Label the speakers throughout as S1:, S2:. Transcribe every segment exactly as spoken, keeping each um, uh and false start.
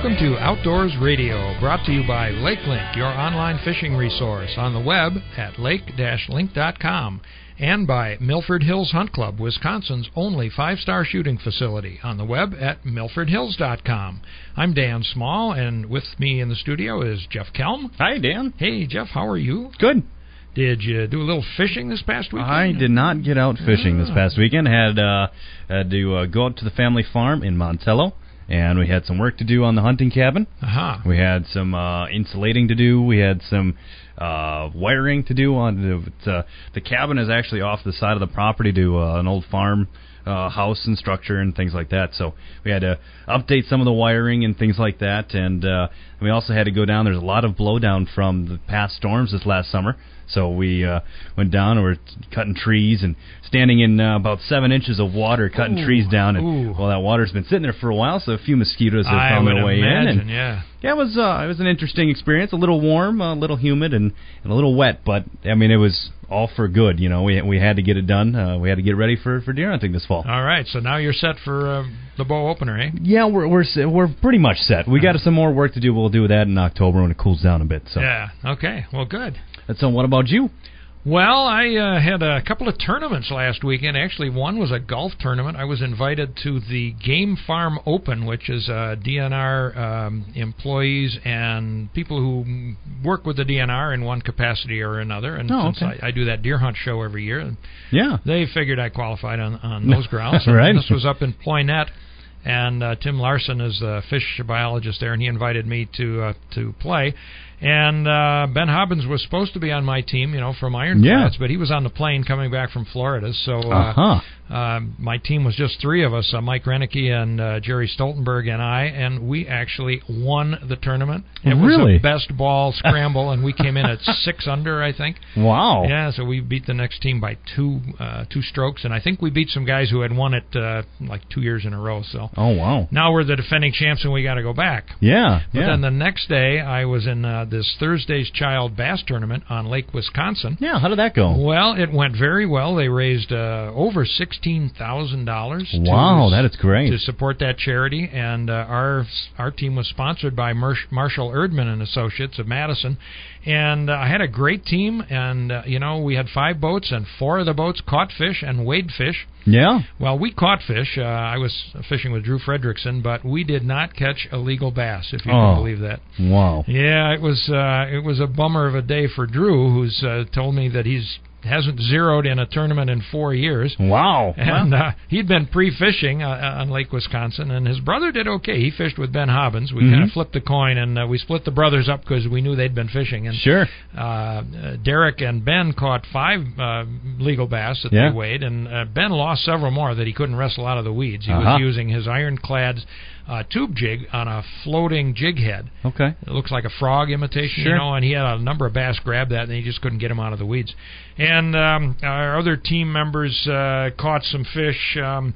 S1: Welcome to Outdoors Radio, brought to you by LakeLink, your online fishing resource, on the web at lake dash link dot com, and by Milford Hills Hunt Club, Wisconsin's only five-star shooting facility, on the web at milford hills dot com. I'm Dan Small, and with me in the studio is Jeff Kelm.
S2: Hi, Dan.
S1: Hey, Jeff, how are you?
S2: Good.
S1: Did you do a little fishing this past weekend?
S2: I did not get out fishing this past weekend. Had, uh, had to uh, go out to the family farm in Montello, and we had some work to do on the hunting cabin.
S1: Uh-huh.
S2: We had some uh, insulating to do. We had some uh, wiring to do. on the, uh, the cabin is actually off the side of the property to uh, an old farm uh, house and structure and things like that. So we had to update some of the wiring and things like that. And uh, we also had to go down. There's a lot of blowdown from the past storms this last summer. So we uh, went down and we're cutting trees and standing in uh, about seven inches of water, cutting
S1: ooh,
S2: trees down. And
S1: ooh.
S2: well, that water's been sitting there for a while, so a few mosquitoes have
S1: I
S2: found their
S1: would
S2: way
S1: imagine,
S2: in. And
S1: yeah.
S2: yeah, it was uh, it was an interesting experience. A little warm, a little humid, and, and a little wet. But I mean, it was all for good. You know, we we had to get it done. Uh, we had to get ready for, for deer hunting this fall.
S1: All right, so now you're set for uh, the bow opener, eh?
S2: Yeah, we're we're we're pretty much set. We got some more work to do. We'll do that in October when it cools down a bit. So
S1: yeah, okay, well, good.
S2: And so, what about you?
S1: Well, I uh, had a couple of tournaments last weekend. Actually, one was a golf tournament. I was invited to the Game Farm Open, which is uh, D N R um, employees and people who work with the D N R in one capacity or another. And
S2: oh,
S1: since
S2: okay.
S1: I, I do that deer hunt show every year,
S2: yeah,
S1: they figured I qualified on, on those grounds.
S2: Right.
S1: This was up in Poynette. And uh, Tim Larson is the fish biologist there, and he invited me to uh, to play. And uh, Ben Hobbins was supposed to be on my team, you know, from Ironclads,
S2: yeah.
S1: but he was on the plane coming back from Florida. So uh,
S2: uh-huh.
S1: uh, my team was just three of us, uh, Mike Renicky and uh, Jerry Stoltenberg and I, and we actually won the tournament. It
S2: really?
S1: was a best ball scramble, and we came in at six under, I think.
S2: Wow.
S1: Yeah, so we beat the next team by two uh, two strokes, and I think we beat some guys who had won it uh, like two years in a row. So
S2: oh, wow.
S1: Now we're the defending champs, and we got to go back.
S2: Yeah,
S1: But
S2: yeah.
S1: then the next day, I was in uh, this Thursday's Child Bass Tournament on Lake Wisconsin.
S2: Yeah, how did that go?
S1: Well, it went very well. They raised uh, over sixteen thousand dollars.
S2: Wow,
S1: to,
S2: that is great.
S1: To support that charity, and uh, our our team was sponsored by Marsh, Marshall Erdman and Associates of Madison. And uh, I had a great team, and, uh, you know, we had five boats, and four of the boats caught fish and weighed fish.
S2: Yeah.
S1: Well, we caught fish. Uh, I was fishing with Drew Fredrickson, but we did not catch a legal bass, if you
S2: oh,
S1: can believe that.
S2: Wow.
S1: Yeah, it was uh, it was a bummer of a day for Drew, who's uh, told me that he's hasn't zeroed in a tournament in four years.
S2: Wow.
S1: And
S2: wow.
S1: uh, he'd been pre-fishing uh, on Lake Wisconsin, and his brother did okay. He fished with Ben Hobbins. We mm-hmm. kind of flipped the coin, and uh, we split the brothers up because we knew they'd been fishing. And
S2: sure.
S1: Uh, Derek and Ben caught five uh, legal bass that
S2: yeah.
S1: they weighed, and uh, Ben lost several more that he couldn't wrestle out of the weeds. He
S2: uh-huh.
S1: was using his Ironclad's Uh, tube jig on a floating jig head.
S2: Okay.
S1: It looks like a frog imitation,
S2: sure.
S1: you know, and he had a number of bass grab that, and he just couldn't get him out of the weeds. And um, our other team members uh, caught some fish. Um,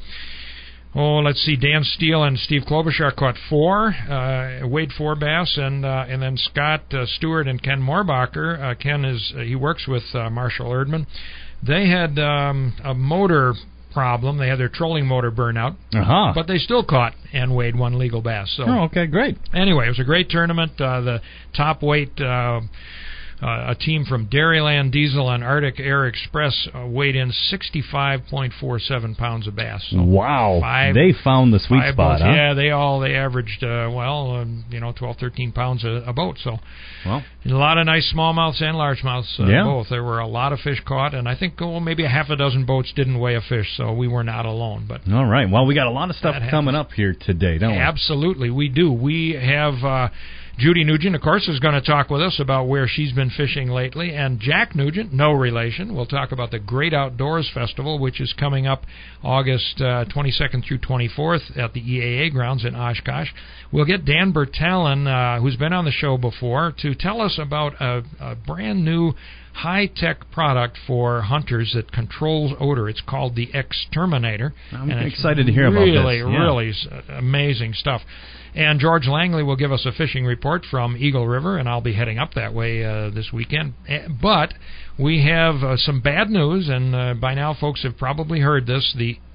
S1: oh, let's see, Dan Steele and Steve Klobuchar caught four, uh, weighed four bass, and uh, and then Scott uh, Stewart and Ken Morbacher. Uh, Ken is uh, he works with uh, Marshall Erdman. They had um, a motor problem. They had their trolling motor burn out,
S2: uh-huh.
S1: but they still caught and weighed one legal bass. So,
S2: oh, okay, great.
S1: Anyway, it was a great tournament. Uh, the top weight, uh, uh, a team from Dairyland Diesel and Arctic Air Express uh, weighed in sixty-five point four seven pounds of bass. So
S2: wow,
S1: five,
S2: they found the sweet spot,
S1: boats.
S2: huh?
S1: Yeah, they all they averaged uh, well, um, you know, twelve, thirteen pounds a, a boat. So,
S2: well,
S1: a lot of nice smallmouths and largemouths, uh,
S2: yeah.
S1: both. There were a lot of fish caught, and I think well, maybe a half a dozen boats didn't weigh a fish, so we were not alone. But
S2: all right, well, we got a lot of stuff coming up here today, don't we?
S1: Absolutely, we do. We have uh, Judy Nugent, of course, is going to talk with us about where she's been fishing lately, and Jack Nugent, no relation, will talk about the Great Outdoors Festival, which is coming up August uh, twenty-second through twenty-fourth at the E A A grounds in Oshkosh. We'll get Dan Bertalen, uh, who's been on the show before, to tell us about a, a brand new high-tech product for hunters that controls odor. It's called the Exterminator.
S2: I'm
S1: and
S2: excited
S1: to
S2: hear
S1: really,
S2: about this.
S1: Really,
S2: yeah.
S1: really amazing stuff. And George Langley will give us a fishing report from Eagle River, and I'll be heading up that way uh, this weekend. But we have uh, some bad news, and uh, by now folks have probably heard this. The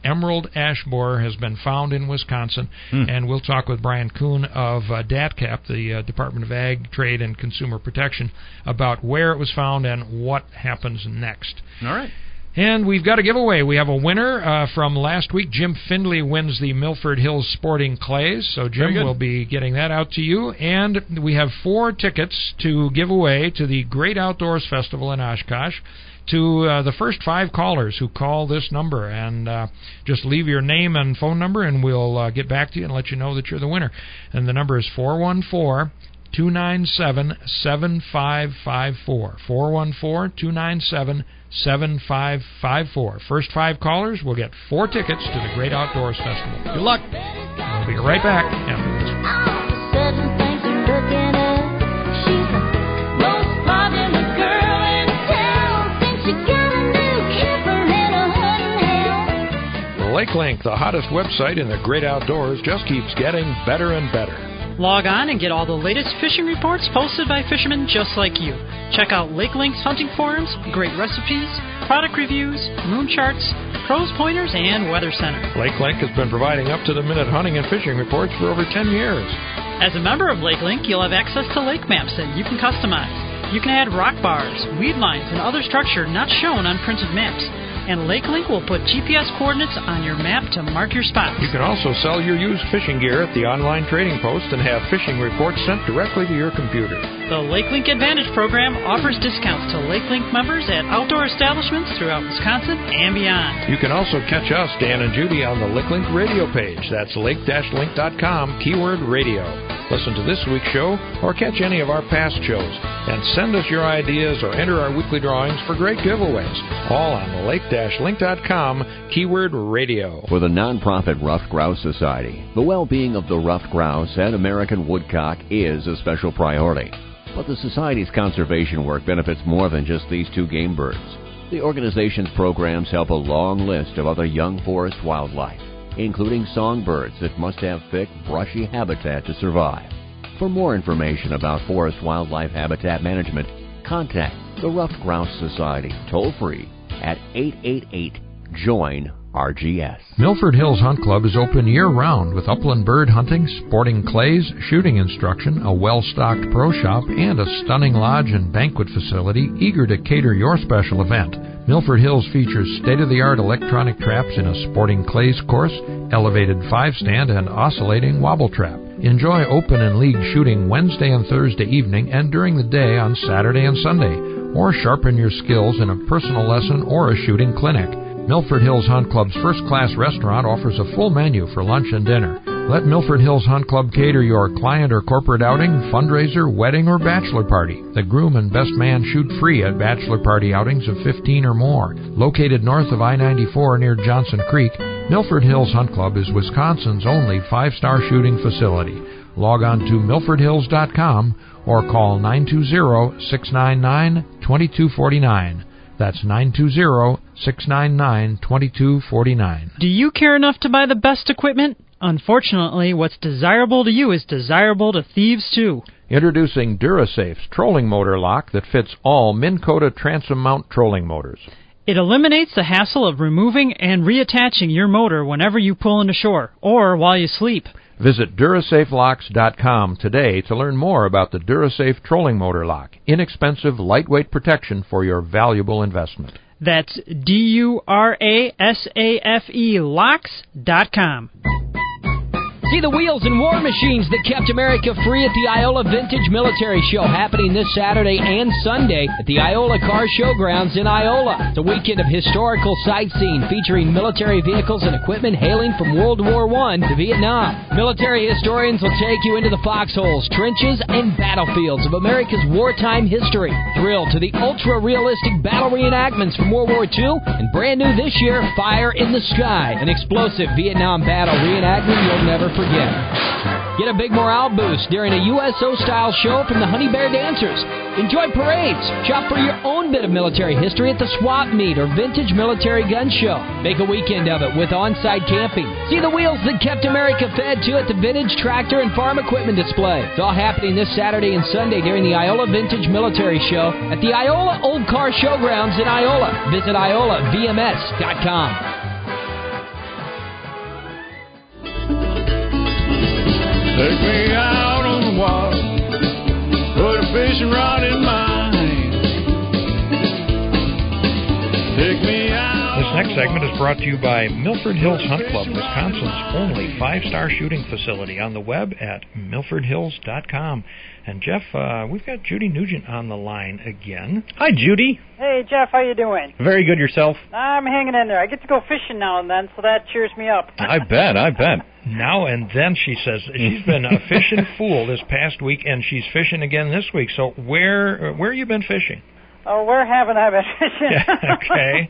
S1: emerald ash borer has been found in Wisconsin,
S2: Hmm.
S1: and we'll talk with Brian Kuhn of uh, D A T C A P, the uh, Department of Ag, Trade, and Consumer Protection, about where it was found and what happens next.
S2: All right.
S1: And we've got a giveaway. We have a winner uh, from last week. Jim Findlay wins the Milford Hills Sporting Clays. So Jim will be getting that out to you. And we have four tickets to give away to the Great Outdoors Festival in Oshkosh to uh, the first five callers who call this number. And uh, just leave your name and phone number, and we'll uh, get back to you and let you know that you're the winner. And the number is four one four, two nine seven, seven five five four. four one four, two nine seven, seven five five four. First five callers will get four tickets to the Great Outdoors Festival. Good luck. We'll be right back after this. LakeLink, the hottest website in the great outdoors, just keeps getting better and better.
S3: Log on and get all the latest fishing reports posted by fishermen just like you. Check out LakeLink's hunting forums, great recipes, product reviews, moon charts, pros pointers, and weather center.
S1: LakeLink has been providing up-to-the-minute hunting and fishing reports for over ten years.
S3: As a member of LakeLink, you'll have access to lake maps that you can customize. You can add rock bars, weed lines, and other structure not shown on printed maps. And LakeLink will put G P S coordinates on your map to mark your spots.
S1: You can also sell your used fishing gear at the online trading post and have fishing reports sent directly to your computer.
S3: The LakeLink Advantage program offers discounts to LakeLink members at outdoor establishments throughout Wisconsin and beyond.
S1: You can also catch us, Dan and Judy, on the LakeLink radio page. That's lake dash link dot com, keyword radio. Listen to this week's show or catch any of our past shows. And send us your ideas or enter our weekly drawings for great giveaways. All on the lake dash link dot com, keyword radio.
S4: For the nonprofit Ruffed Grouse Society, the well-being of the ruffed grouse and American woodcock is a special priority. But the Society's conservation work benefits more than just these two game birds. The organization's programs help a long list of other young forest wildlife, including songbirds that must have thick, brushy habitat to survive. For more information about forest wildlife habitat management, contact the Ruffed Grouse Society toll-free at eight eight eight, join R G S.
S1: Milford Hills Hunt Club is open year-round with upland bird hunting, sporting clays, shooting instruction, a well-stocked pro shop, and a stunning lodge and banquet facility eager to cater your special event. Milford Hills features state-of-the-art electronic traps in a sporting clays course, elevated five-stand, and oscillating wobble trap. Enjoy open and league shooting Wednesday and Thursday evening and during the day on Saturday and Sunday, or sharpen your skills in a personal lesson or a shooting clinic. Milford Hills Hunt Club's first-class restaurant offers a full menu for lunch and dinner. Let Milford Hills Hunt Club cater your client or corporate outing, fundraiser, wedding, or bachelor party. The groom and best man shoot free at bachelor party outings of fifteen or more. Located north of I ninety-four near Johnson Creek, Milford Hills Hunt Club is Wisconsin's only five-star shooting facility. Log on to milford hills dot com or call nine two zero, six nine nine, two two four nine. That's nine two zero, six nine nine, two two four nine.
S3: Do you care enough to buy the best equipment? Unfortunately, what's desirable to you is desirable to thieves too.
S1: Introducing Durasafe's trolling motor lock that fits all Minn Kota transom mount trolling motors.
S3: It eliminates the hassle of removing and reattaching your motor whenever you pull into shore or while you sleep.
S1: Visit Durasafe Locks dot com today to learn more about the Durasafe trolling motor lock. Inexpensive, lightweight protection for your valuable investment.
S3: That's D U R A S A F E locks dot com.
S5: See the wheels and war machines that kept America free at the Iola Vintage Military Show, happening this Saturday and Sunday at the Iola Car Showgrounds in Iola. It's a weekend of historical sightseeing featuring military vehicles and equipment hailing from World War One to Vietnam. Military historians will take you into the foxholes, trenches, and battlefields of America's wartime history. Thrill to the ultra-realistic battle reenactments from World War Two, and brand new this year, Fire in the Sky, an explosive Vietnam battle reenactment you'll never forget. Get a big morale boost during a U S O-style show from the Honey Bear Dancers. Enjoy parades. Shop for your own bit of military history at the Swap Meet or Vintage Military Gun Show. Make a weekend of it with on-site camping. See the wheels that kept America fed, too, at the Vintage Tractor and Farm Equipment Display. It's all happening this Saturday and Sunday during the Iola Vintage Military Show at the Iola Old Car Showgrounds in Iola. Visit iola v m s dot com.
S6: Take me out on the water, put a fishing rod in my hand. Take me out.
S1: This next segment is brought to you by Milford Hills Hunt Club, Wisconsin's only five-star shooting facility, on the web at milford hills dot com. And, Jeff, uh, we've got Judy Nugent on the line again.
S7: Hi, Judy.
S8: Hey, Jeff, how you doing?
S7: Very good, yourself?
S8: I'm hanging in there. I get to go fishing now and then, so that cheers me up.
S7: I bet, I bet.
S1: Now and then, she says. She's been a fishing fool this past week, and she's fishing again this week. So where where you been fishing?
S8: Oh, where haven't I been fishing?
S1: Yeah, okay.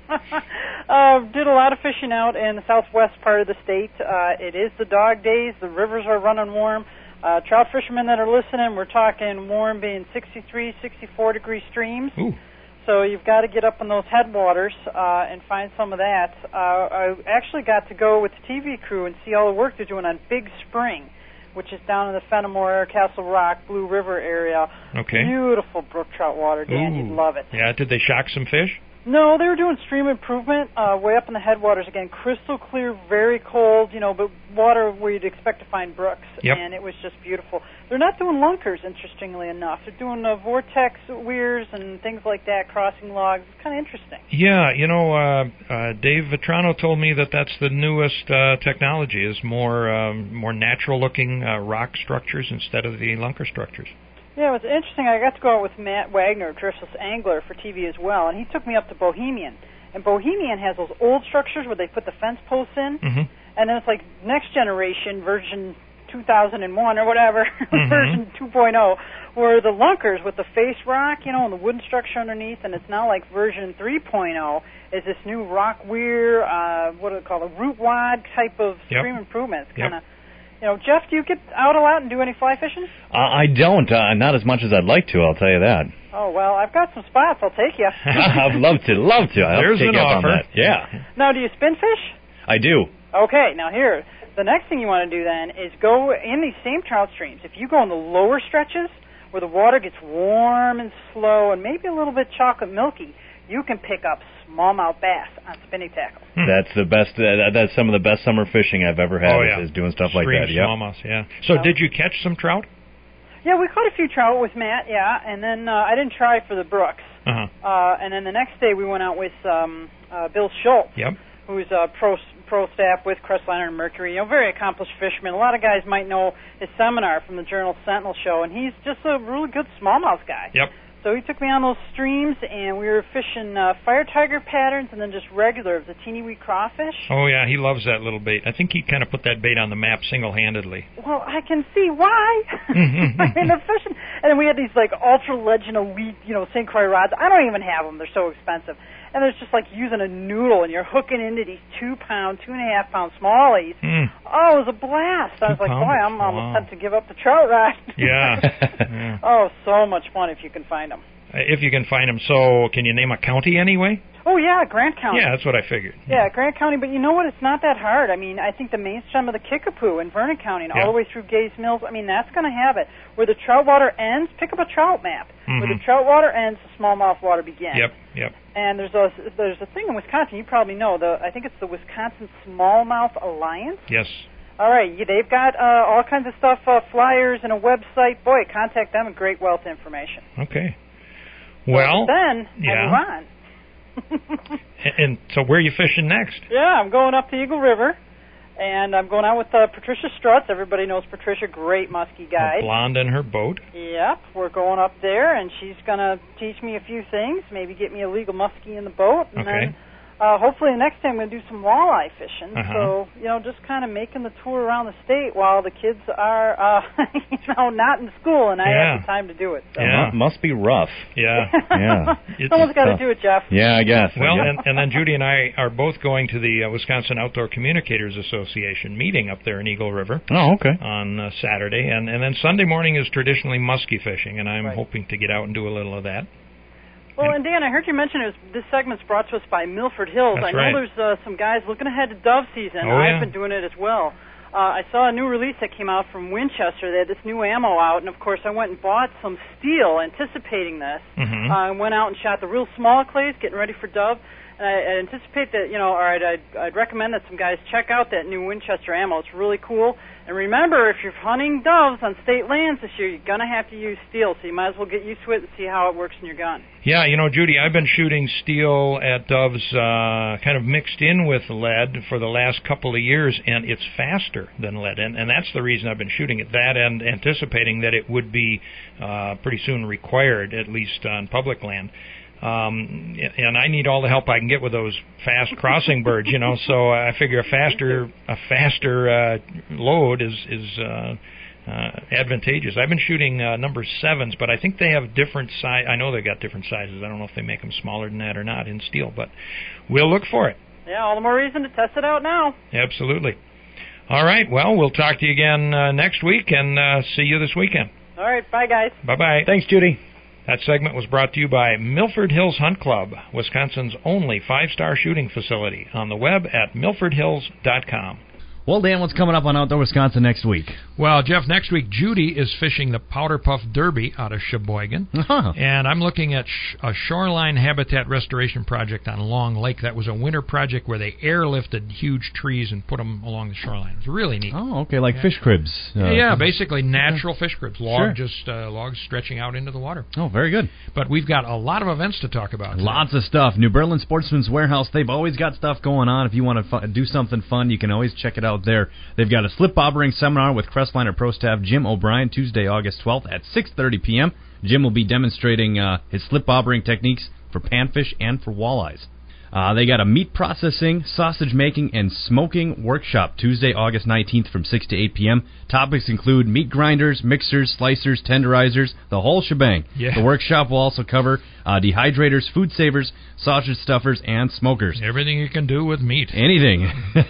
S8: uh, did a lot of fishing out in the southwest part of the state. Uh, it is the dog days. The rivers are running warm. Uh, trout fishermen that are listening, we're talking warm being sixty-three, sixty-four degree streams.
S1: Ooh.
S8: So you've got to get up in those headwaters uh, and find some of that. Uh, I actually got to go with the T V crew and see all the work they're doing on Big Spring, which is down in the Fenimore, Castle Rock, Blue River area.
S1: Okay.
S8: Beautiful brook trout water, Dan.
S1: Ooh.
S8: You'd love it.
S1: Yeah, did they shock some fish?
S8: No, they were doing stream improvement uh, way up in the headwaters again. Crystal clear, very cold, you know, but water where you'd expect to find brooks.
S1: Yep.
S8: And it was just beautiful. They're not doing lunkers, interestingly enough. They're doing uh, vortex weirs and things like that, crossing logs. It's kind of interesting.
S1: Yeah, you know, uh, uh, Dave Vetrano told me that that's the newest uh, technology, is more um, more natural-looking uh, rock structures instead of the lunker structures.
S8: Yeah, it was interesting. I got to go out with Matt Wagner, Driftless Angler, for T V as well, and he took me up to Bohemian. And Bohemian has those old structures where they put the fence posts in,
S1: mm-hmm.
S8: and then it's like next generation, version two thousand one or whatever,
S1: mm-hmm.
S8: version two point oh, where the lunkers with the face rock, you know, and the wooden structure underneath, and it's now like version three point oh, is this new rock weir, uh, what do they call it, a root wad type of stream
S1: yep.
S8: improvement. It's kind of...
S1: Yep.
S8: You know, Jeff, do you get out a lot and do any fly fishing?
S7: Uh, I don't. Uh, not as much as I'd like to, I'll tell you that.
S8: Oh, well, I've got some spots. I'll take you.
S7: I'd love to, love to. I'll
S1: There's
S7: take
S1: an
S7: you up
S1: offer.
S7: on that. Yeah.
S8: Now, do you spin fish?
S7: I do.
S8: Okay, now here, the next thing you want to do then is go in these same trout streams. If you go in the lower stretches where the water gets warm and slow and maybe a little bit chocolate milky, you can pick up smallmouth bass on spinning tackle.
S1: Hmm.
S7: That's the best. Uh, that's some of the best summer fishing I've ever had.
S1: Oh, yeah.
S7: is, is doing stuff
S1: Stream
S7: like that. Yeah.
S1: smallmouth, yeah. So
S8: Yeah.
S1: did you catch some trout?
S8: Yeah, we caught a few trout with Matt, yeah, and then uh, I didn't try for the brooks.
S1: Uh-huh.
S8: Uh, and then the next day we went out with um, uh, Bill Schultz,
S1: Yep.
S8: who's a pro pro staff with Crestliner and Mercury, you know, very accomplished fisherman. A lot of guys might know his seminar from the Journal Sentinel show, and he's just a really good smallmouth guy.
S1: Yep.
S8: So he took me on those streams, and we were fishing uh, fire tiger patterns and then just regular, the teeny wee crawfish.
S1: Oh, yeah, he loves that little bait. I think he kind of put that bait on the map single-handedly.
S8: Well, I can see why. I mean, the fishing, and then we had these like ultra legend elite, you know, Saint Croix rods. I don't even have them; they're so expensive. And it's just like using a noodle, and you're hooking into these two-pound, two and a half pound smallies.
S1: Mm.
S8: Oh, it was a blast! I was like, boy, I'm
S1: Wow.
S8: almost tempted to give up the trout rod.
S1: Yeah. yeah.
S8: Oh, so much fun if you can find them.
S1: If you can find them. So can you name a county anyway?
S8: Oh yeah, Grant County.
S1: Yeah, that's what I figured.
S8: Yeah, Grant County, but you know what? It's not that hard. I mean, I think the main stem of the Kickapoo in Vernon County and
S1: Yeah.
S8: all the way through Gays Mills, I mean, that's going to have it. Where the trout water ends, pick up a trout map.
S1: Mm-hmm.
S8: Where the trout water ends, the smallmouth water begins.
S1: Yep, yep.
S8: And there's a there's a thing in Wisconsin, you probably know, the I think it's the Wisconsin Smallmouth Alliance.
S1: Yes.
S8: All right, you- they've got uh, all kinds of stuff, uh, flyers and a website. Boy, contact them, a great wealth of information.
S1: Okay. Well,
S8: But then,
S1: yeah.
S8: I move on.
S1: and, and so where are you fishing next?
S8: Yeah, I'm going up the Eagle River, and I'm going out with uh, Patricia Strutz. Everybody knows Patricia, great muskie
S1: A
S8: guide.
S1: blonde in her boat.
S8: Yep, we're going up there, and she's going to teach me a few things, maybe get me a legal muskie in the boat, and
S1: Okay.
S8: then uh, hopefully the next time I'm going to do some walleye fishing.
S1: Uh-huh.
S8: So, you know, just kind of making the tour around the state while the kids are, uh, you know, not in school, and I
S1: Yeah.
S8: have the time to do it. So.
S1: Yeah.
S7: Mu- must be rough.
S1: Yeah.
S7: Yeah.
S1: It's
S8: Someone's got to
S7: tough.
S8: do it, Jeff.
S7: Yeah, I guess.
S1: Well,
S7: Yeah.
S1: and, and then Judy and I are both going to the uh, Wisconsin Outdoor Communicators Association meeting up there in Eagle River
S7: Oh, okay.
S1: on uh, Saturday. And, and then Sunday morning is traditionally muskie fishing, and I'm
S8: Right.
S1: hoping to get out and do a little of that.
S8: Well, and Dan, I heard you mention it was, this segment's brought to us by Milford Hills.
S1: That's
S8: I know
S1: right.
S8: there's uh, some guys looking ahead to dove season.
S1: Oh, yeah.
S8: I've been doing it as well. Uh, I saw a new release that came out from Winchester. They had this new ammo out, and of course I went and bought some steel anticipating this.
S1: Mhm.
S8: Uh, I went out and shot the real small clays, getting ready for dove. And I, I anticipate that, you know, all right, I'd, I'd recommend that some guys check out that new Winchester ammo. It's really cool. And remember, if you're hunting doves on state lands this year, you're going to have to use steel, so you might as well get used to it and see how it works in your gun.
S1: Yeah, you know, Judy, I've been shooting steel at doves uh, kind of mixed in with lead for the last couple of years, and it's faster than lead, and, and that's the reason I've been shooting it. That and anticipating that it would be uh, pretty soon required, at least on public land. Um, and I need all the help I can get with those fast crossing birds, you know. So I figure a faster a faster uh, load is is uh, uh, advantageous. I've been shooting uh, number sevens, but I think they have different size. I know they got different sizes. I don't know if they make them smaller than that or not in steel, but we'll look for it.
S8: Yeah, all the more reason to test it out now.
S1: Absolutely. All right. Well, we'll talk to you again uh, next week, and uh, see you this weekend.
S8: All right. Bye, guys.
S1: Bye bye.
S7: Thanks, Judy.
S1: That segment was brought to you by Milford Hills Hunt Club, Wisconsin's only five-star shooting facility, on the web at milford hills dot com.
S2: Well, Dan, what's coming up on Outdoor Wisconsin next week?
S1: Well, Jeff, next week Judy is fishing the Powder Puff Derby out of Sheboygan,
S2: Uh-huh.
S1: and I'm looking at sh- a shoreline habitat restoration project on Long Lake. That was a winter project where they airlifted huge trees and put them along the shoreline. It was really neat.
S2: Oh, okay, like
S1: yeah.
S2: fish cribs. Uh,
S1: yeah, basically natural fish cribs, log
S2: Sure.
S1: just uh, logs stretching out into the water.
S2: Oh, very good.
S1: But we've got a lot of events to talk about today.
S2: Lots of stuff. New Berlin Sportsman's Warehouse, they've always got stuff going on. If you want to fu- do something fun, you can always check it out there. They've got a slip bobbering seminar with Crestliner Pro Staff Jim O'Brien, Tuesday, August twelfth at six thirty p.m. Jim will be demonstrating uh, his slip bobbering techniques for panfish and for walleyes. Uh, they got a meat processing, sausage making, and smoking workshop Tuesday, August nineteenth from six to eight p.m. Topics include meat grinders, mixers, slicers, tenderizers, the whole shebang.
S1: Yeah.
S2: The workshop will also cover uh, dehydrators, food savers, sausage stuffers, and smokers.
S1: Everything you can do with meat.
S2: Anything.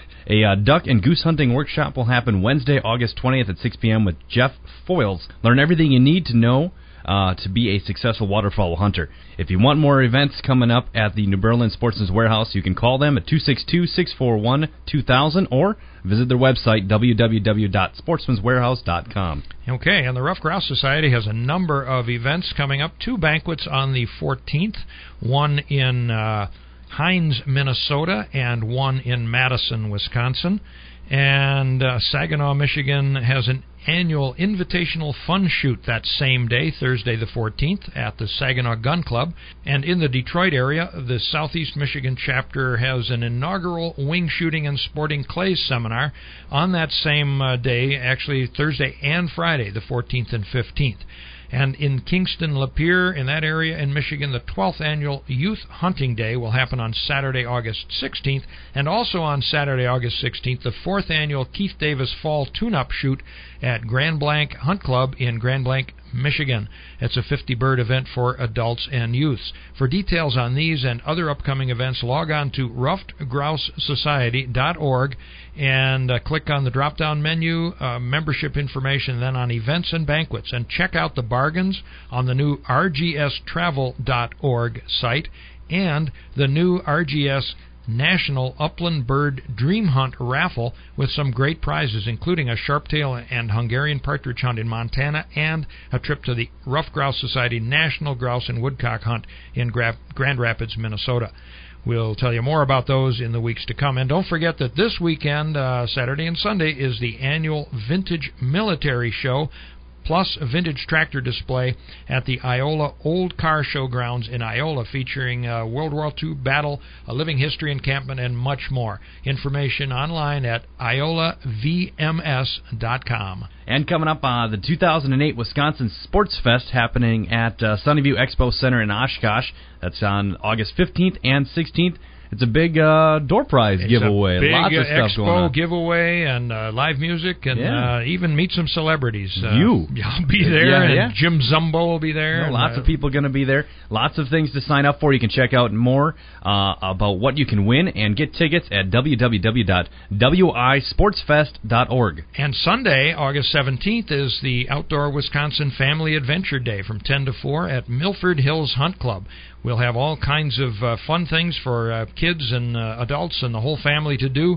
S2: A uh, duck and goose hunting workshop will happen Wednesday, August twentieth at six p.m. with Jeff Foyles. Learn everything you need to know Uh, to be a successful waterfowl hunter. If you want more events coming up at the New Berlin Sportsman's Warehouse, you can call them at two six two, six four one, two thousand or visit their website, w w w dot sportsmans warehouse dot com.
S1: Okay, and the Rough Grouse Society has a number of events coming up. Two banquets on the fourteenth, one in uh, Hines, Minnesota, and one in Madison, Wisconsin. And uh, Saginaw, Michigan has an annual invitational fun shoot that same day, Thursday the fourteenth, at the Saginaw Gun Club. And in the Detroit area, the Southeast Michigan chapter has an inaugural wing shooting and sporting clays seminar on that same uh, day, actually Thursday and Friday, the fourteenth and fifteenth. And in Kingston, Lapeer, in that area in Michigan, the twelfth Annual Youth Hunting Day will happen on Saturday, August sixteenth. And also on Saturday, August sixteenth, the fourth Annual Keith Davis Fall Tune-Up Shoot at Grand Blanc Hunt Club in Grand Blanc, Michigan. It's a fifty-bird event for adults and youths. For details on these and other upcoming events, log on to ruffed grouse society dot org and uh, click on the drop-down menu, uh, membership information, then on events and banquets, and check out the bargains on the new r g s travel dot org site and the new R G S National Upland Bird Dream Hunt raffle with some great prizes, including a sharptail and Hungarian partridge hunt in Montana and a trip to the Rough Grouse Society National Grouse and Woodcock Hunt in Gra- Grand Rapids, Minnesota. We'll tell you more about those in the weeks to come. And don't forget that this weekend, uh, Saturday and Sunday, is the annual Vintage Military Show, plus a vintage tractor display at the Iola Old Car Showgrounds in Iola, featuring uh, World War Two battle, a living history encampment, and much more. Information online at iola v m s dot com.
S2: And coming up, uh, the two thousand eight Wisconsin Sports Fest happening at uh, Sunnyview Expo Center in Oshkosh. That's on August fifteenth and sixteenth. It's a big uh, door prize
S1: it's
S2: giveaway.
S1: A big
S2: Lots of stuff
S1: expo
S2: going on.
S1: giveaway and uh, live music and
S2: Yeah.
S1: uh, even meet some celebrities. Uh,
S2: You.
S1: I'll be there,
S2: Yeah,
S1: and
S2: yeah.
S1: Jim Zumbo will be there.
S2: No,
S1: and,
S2: lots
S1: uh,
S2: of people going to be there. Lots of things to sign up for. You can check out more uh, about what you can win and get tickets at w w w dot w i sports fest dot org.
S1: And Sunday, August seventeenth, is the Outdoor Wisconsin Family Adventure Day from ten to four at Milford Hills Hunt Club. We'll have all kinds of uh, fun things for uh, kids and uh, adults and the whole family to do.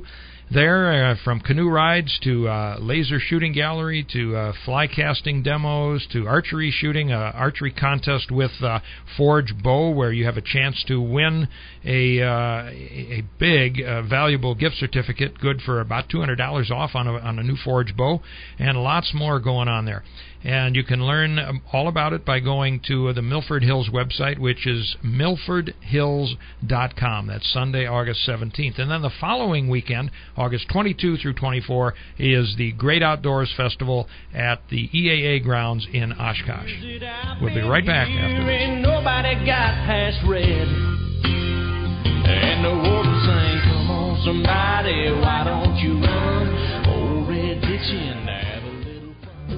S1: there, uh, from canoe rides to uh, laser shooting gallery to uh, fly casting demos to archery shooting, uh, archery contest with uh, Forge Bow, where you have a chance to win a uh, a big, uh, valuable gift certificate, good for about two hundred dollars off on a, on a new Forge Bow, and lots more going on there. And you can learn all about it by going to the Milford Hills website, which is milford hills dot com. That's Sunday, August seventeenth. And then the following weekend, August twenty-second through twenty-fourth, is the Great Outdoors Festival at the E A A grounds in Oshkosh. We'll be right back after this.
S6: Nobody got past red. And the warden sang, come on somebody, why don't you run? Old Red Dixie and have a little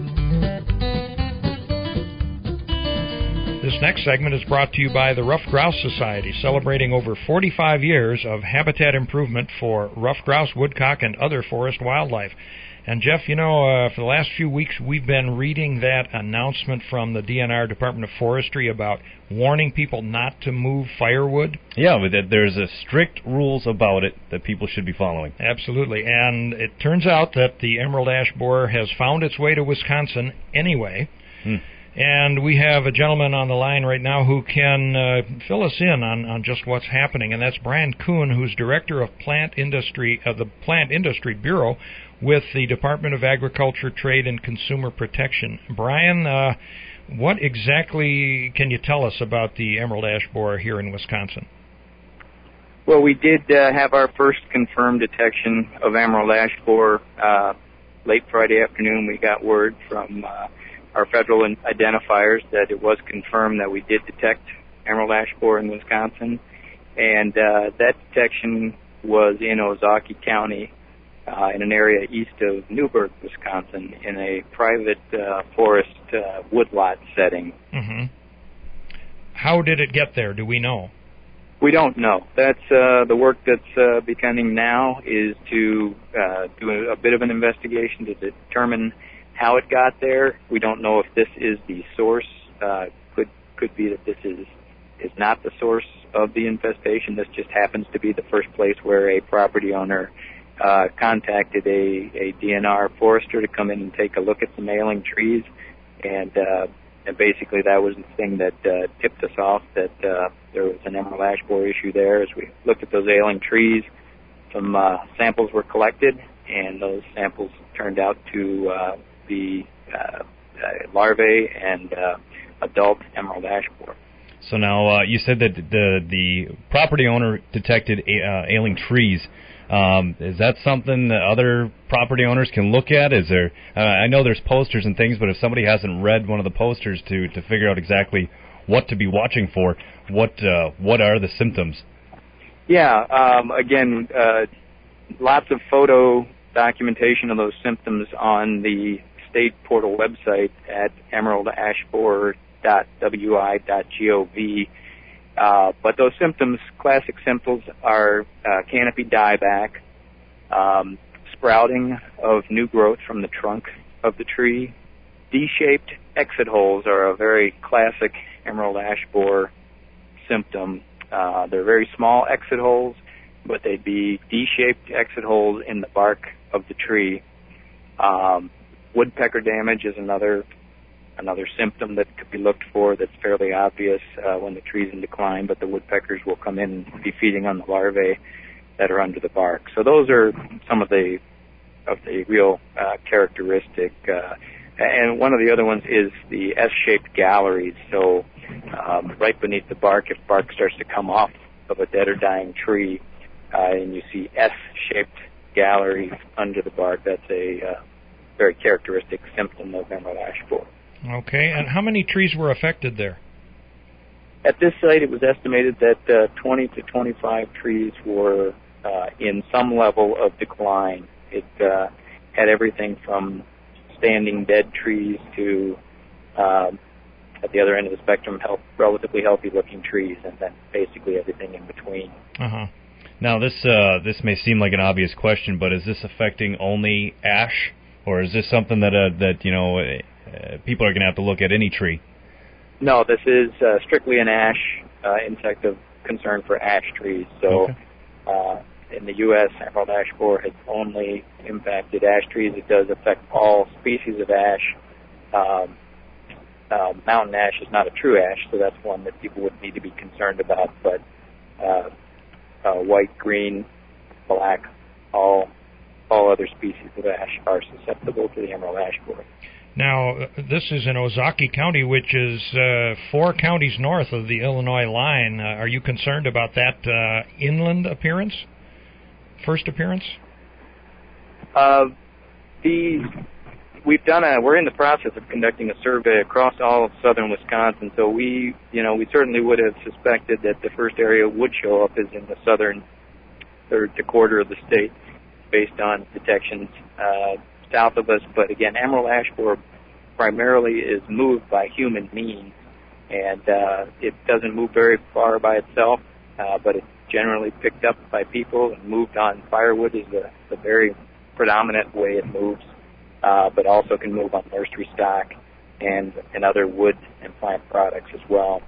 S6: fun.
S1: This next segment is brought to you by the Ruffed Grouse Society, celebrating over forty-five years of habitat improvement for ruffed grouse, woodcock, and other forest wildlife. And, Jeff, you know, uh, for the last few weeks we've been reading that announcement from the D N R, Department of Forestry, about warning people not to move firewood.
S7: Yeah, but that there's a strict rules about it that people should be following.
S1: Absolutely. And it turns out that the emerald ash borer has found its way to Wisconsin anyway.
S7: Hmm.
S1: And we have a gentleman on the line right now who can uh, fill us in on, on just what's happening, and that's Brian Kuhn, who's director of plant industry of the Plant Industry Bureau with the Department of Agriculture, Trade, and Consumer Protection. Brian, uh, what exactly can you tell us about the emerald ash borer here in Wisconsin?
S9: Well, we did uh, have our first confirmed detection of emerald ash borer uh, late Friday afternoon. We got word from uh, our federal identifiers that it was confirmed that we did detect emerald ash borer in Wisconsin, and uh, that detection was in Ozaukee County, uh, in an area east of Newburgh, Wisconsin, in a private uh, forest uh, woodlot setting.
S1: Mm-hmm. How did it get there? Do we know?
S9: We don't know. That's uh, the work that's uh, beginning now is to uh, do a, a bit of an investigation to determine how it got there. We don't know if this is the source. Uh, could could be that this is is not the source of the infestation. This just happens to be the first place where a property owner uh, contacted a, a D N R forester to come in and take a look at some ailing trees, and, uh, and basically that was the thing that uh, tipped us off that uh, there was an emerald ash borer issue there. As we looked at those ailing trees, some uh, samples were collected, and those samples turned out to uh, be uh, uh, larvae and uh, adult emerald ash borer.
S7: So now uh, you said that the the property owner detected uh, ailing trees. Um, is that something that other property owners can look at? Is there? Uh, I know there's posters and things, but if somebody hasn't read one of the posters to to figure out exactly what to be watching for, what uh, what are the symptoms?
S9: Yeah. Um, again, uh, lots of photo documentation of those symptoms on the state portal website at emerald ash borer dot w i dot gov. Uh, but those symptoms, classic symptoms, are uh, canopy dieback, um, sprouting of new growth from the trunk of the tree. D-shaped exit holes are a very classic emerald ash borer symptom. Uh, they're very small exit holes, but they'd be D-shaped exit holes in the bark of the tree. Um, woodpecker damage is another Another symptom that could be looked for that's fairly obvious uh, when the tree's in decline, but the woodpeckers will come in and be feeding on the larvae that are under the bark. So those are some of the of the real uh, characteristic. Uh, and one of the other ones is the S-shaped galleries. So um, right beneath the bark, if bark starts to come off of a dead or dying tree, uh, and you see S-shaped galleries under the bark, that's a uh, very characteristic symptom of emerald ash borer.
S1: Okay, and how many trees were affected there?
S9: At this site, it was estimated that uh, twenty to twenty-five trees were uh, in some level of decline. It uh, had everything from standing dead trees to, um, at the other end of the spectrum, health, relatively healthy-looking trees, and then basically everything in between.
S7: Uh-huh. Now, this uh, this may seem like an obvious question, but is this affecting only ash, or is this something that uh, that you know? Uh, people are going to have to look at any tree?
S9: No, this is uh, strictly an ash uh, insect of concern for ash trees. So
S7: okay.
S9: uh, in the U S, emerald ash borer has only impacted ash trees. It does affect all species of ash. Um, uh, mountain ash is not a true ash, so that's one that people would need to be concerned about. But uh, uh, white, green, black, all all other species of ash are susceptible to the emerald ash borer.
S1: Now, this is in Ozaukee County, which is uh, four counties north of the Illinois line. Uh, are you concerned about that uh, inland appearance, first appearance?
S9: Uh, the we've done a. We're in the process of conducting a survey across all of southern Wisconsin. So we, you know, we certainly would have suspected that the first area would show up is in the southern third to quarter of the state, based on detections uh, south of us. But again, emerald ash borer primarily is moved by human means, and uh, it doesn't move very far by itself, uh, but it's generally picked up by people and moved on. Firewood is the, the very predominant way it moves, uh, but also can move on nursery stock and, and other wood and plant products as well.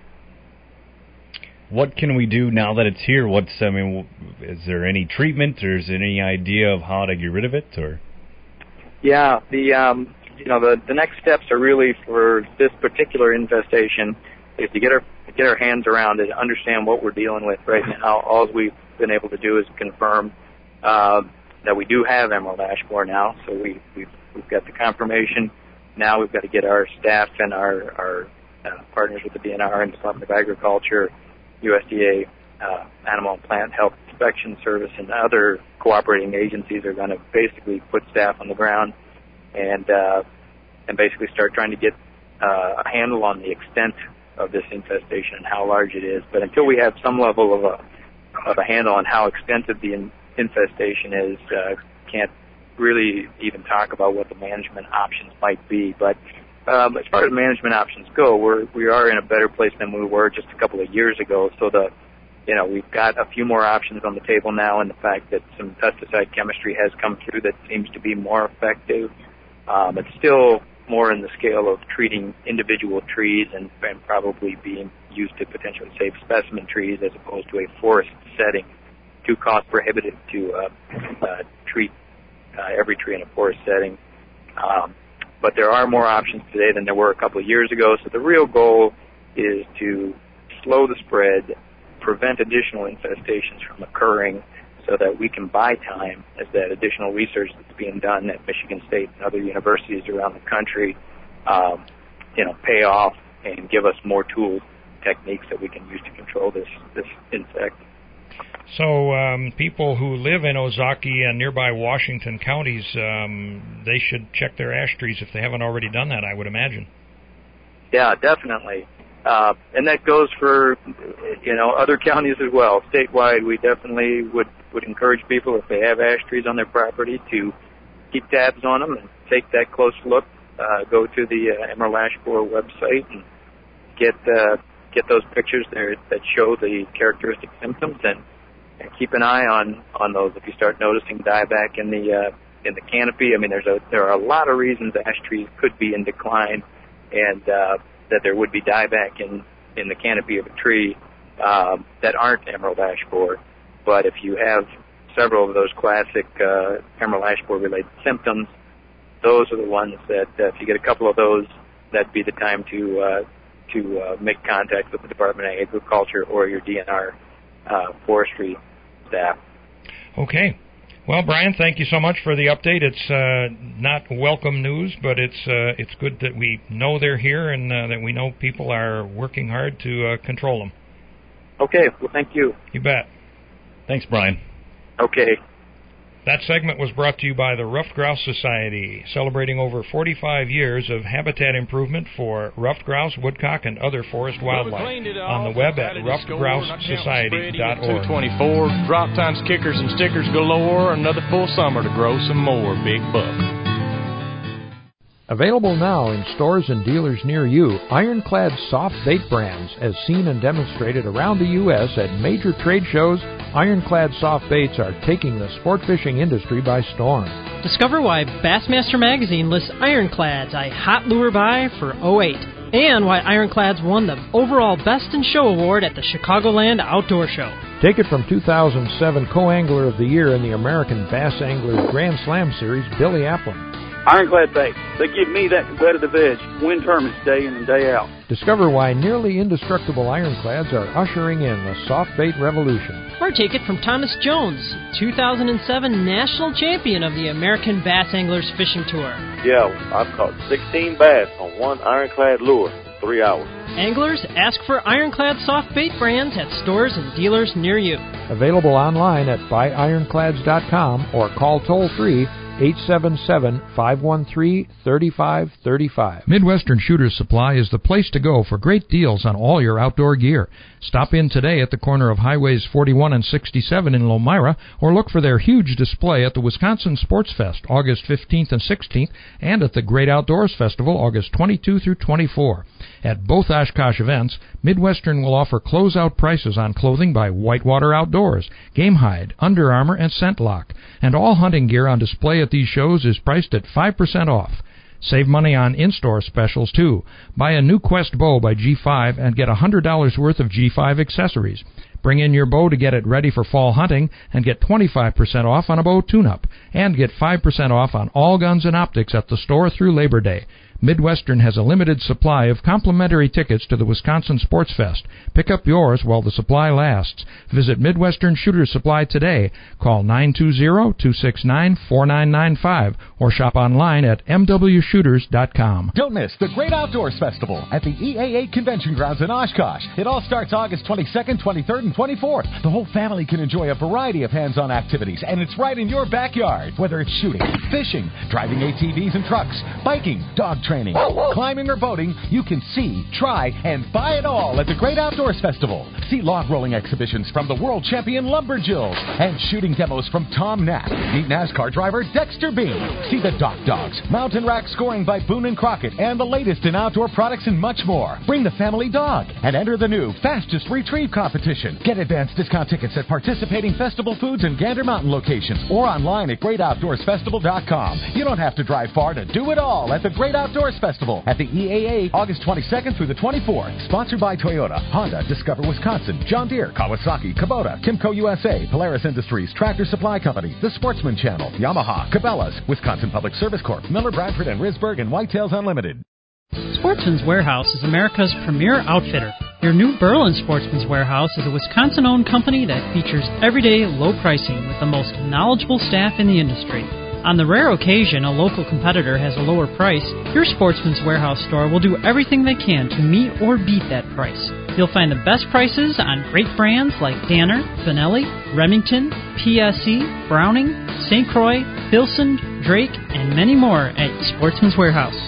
S7: What can we do now that it's here? What's I mean, is there any treatment, or is there any idea of how to get rid of it, or?
S9: Yeah, the um, you know the, the next steps are really for this particular infestation is to get our get our hands around it, understand what we're dealing with right now. All we've been able to do is confirm uh, that we do have emerald ash borer now. So we we've, we've got the confirmation. Now we've got to get our staff and our our uh, partners with the D N R and Department of Agriculture, U S D A, uh, Animal and Plant Health Inspection Service, and other cooperating agencies are going to basically put staff on the ground and uh, and basically start trying to get uh, a handle on the extent of this infestation and how large it is. But until we have some level of a of a handle on how extensive the in, infestation is, uh, can't really even talk about what the management options might be. But Um, as far as management options go, we're, we are in a better place than we were just a couple of years ago. So the, you know, we've got a few more options on the table now, and the fact that some pesticide chemistry has come through that seems to be more effective. Um, it's still more in the scale of treating individual trees and, and probably being used to potentially save specimen trees as opposed to a forest setting. Too cost prohibitive to uh, uh, treat uh, every tree in a forest setting. Um, But there are more options today than there were a couple of years ago. So the real goal is to slow the spread, prevent additional infestations from occurring so that we can buy time as that additional research that's being done at Michigan State and other universities around the country, um, you know, pay off and give us more tools, techniques that we can use to control this, this insect.
S1: So um, people who live in Ozaukee and nearby Washington counties, um, they should check their ash trees if they haven't already done that, I would imagine.
S9: Yeah, definitely. Uh, and that goes for, you know, other counties as well. Statewide, we definitely would, would encourage people, if they have ash trees on their property, to keep tabs on them and take that close look. Uh, go to the uh, Emerald Ash Borer website and get uh, get those pictures there that show the characteristic symptoms, and And keep an eye on, on those. If you start noticing dieback in the uh, in the canopy, I mean, there's a there are a lot of reasons ash trees could be in decline, and uh, that there would be dieback in, in the canopy of a tree um, that aren't emerald ash borer. But if you have several of those classic uh, emerald ash borer related symptoms, those are the ones that uh, if you get a couple of those, that'd be the time to uh, to uh, make contact with the Department of Agriculture or your D N R uh, forestry staff.
S1: Okay. Well, Brian, thank you so much for the update. It's uh, not welcome news, but it's uh, it's good that we know they're here and uh, that we know people are working hard to uh, control them.
S9: Okay. Well, thank you.
S1: You bet.
S7: Thanks, Brian.
S9: Okay.
S1: That segment was brought to you by the Ruffed Grouse Society, celebrating over forty-five years of habitat improvement for ruffed grouse, woodcock, and other forest wildlife. On the web at ruffed grouse society dot org.
S6: two twenty-four, drop times, kickers, and stickers galore. Another full summer to grow some more big buck.
S1: Available now in stores and dealers near you, ironclad soft bait brands, as seen and demonstrated around the U S at major trade shows. Ironclad soft baits are taking the sport fishing industry by storm.
S3: Discover why Bassmaster Magazine lists ironclads a hot lure buy for oh eight, and why ironclads won the overall Best in Show award at the Chicagoland Outdoor Show.
S1: Take it from two thousand seven Co-Angler of the Year in the American Bass Anglers Grand Slam Series, Billy Applin.
S10: Ironclad bait. They give me that competitive edge. Win tournaments day in and day out.
S1: Discover why nearly indestructible ironclads are ushering in the soft bait revolution.
S11: Or take it from Thomas Jones, two thousand seven national champion of the American Bass Anglers Fishing Tour.
S12: Yeah, I've caught sixteen bass on one ironclad lure in three hours.
S11: Anglers, ask for Ironclad soft bait brands at stores and dealers near you.
S1: Available online at buy ironclads dot com or call toll-free eight seven seven, five one three, three five three five. Midwestern Shooter's Supply is the place to go for great deals on all your outdoor gear. Stop in today at the corner of Highways forty-one and sixty-seven in Lomira, or look for their huge display at the Wisconsin Sports Fest, August fifteenth and sixteenth, and at the Great Outdoors Festival, August twenty-second through twenty-fourth. At both Oshkosh events, Midwestern will offer closeout prices on clothing by Whitewater Outdoors, Game Hide, Under Armour, and ScentLock. And all hunting gear on display at these shows is priced at five percent off. Save money on in-store specials, too. Buy a new Quest bow by G five and get one hundred dollars worth of G five accessories. Bring in your bow to get it ready for fall hunting and get twenty-five percent off on a bow tune-up. And get five percent off on all guns and optics at the store through Labor Day. Midwestern has a limited supply of complimentary tickets to the Wisconsin Sports Fest. Pick up yours while the supply lasts. Visit Midwestern Shooter's Supply today. Call nine two zero, two six nine, four nine nine five or shop online at m w shooters dot com.
S13: Don't miss the Great Outdoors Festival at the E A A Convention Grounds in Oshkosh. It all starts August twenty-second, twenty-third, and twenty-fourth. The whole family can enjoy a variety of hands-on activities, and it's right in your backyard. Whether it's shooting, fishing, driving A T Vs and trucks, biking, dog training, climbing or boating, you can see, try, and buy it all at the Great Outdoors Festival. See log rolling exhibitions from the world champion Lumberjills and shooting demos from Tom Knapp. Meet NASCAR driver Dexter Bean. See the Dock Dogs, mountain rack scoring by Boone and Crockett, and the latest in outdoor products and much more. Bring the family dog and enter the new Fastest Retrieve competition. Get advanced discount tickets at participating festival foods and Gander Mountain locations or online at great outdoors festival dot com. You don't have to drive far to do it all at the Great Outdoors Festival at the E A A August twenty-second through the twenty-fourth. Sponsored by Toyota, Honda, Discover Wisconsin, John Deere, Kawasaki, Kubota, Kimco U S A, Polaris Industries, Tractor Supply Company, The Sportsman Channel, Yamaha, Cabela's, Wisconsin Public Service Corp, Miller Bradford and Risberg, and Whitetails Unlimited.
S3: Sportsman's Warehouse is America's premier outfitter. Your new Berlin Sportsman's Warehouse is a Wisconsin-owned company that features everyday low pricing with the most knowledgeable staff in the industry. On the rare occasion a local competitor has a lower price, your Sportsman's Warehouse store will do everything they can to meet or beat that price. You'll find the best prices on great brands like Danner, Benelli, Remington, P S E, Browning, Saint Croix, Filson, Drake, and many more at Sportsman's Warehouse.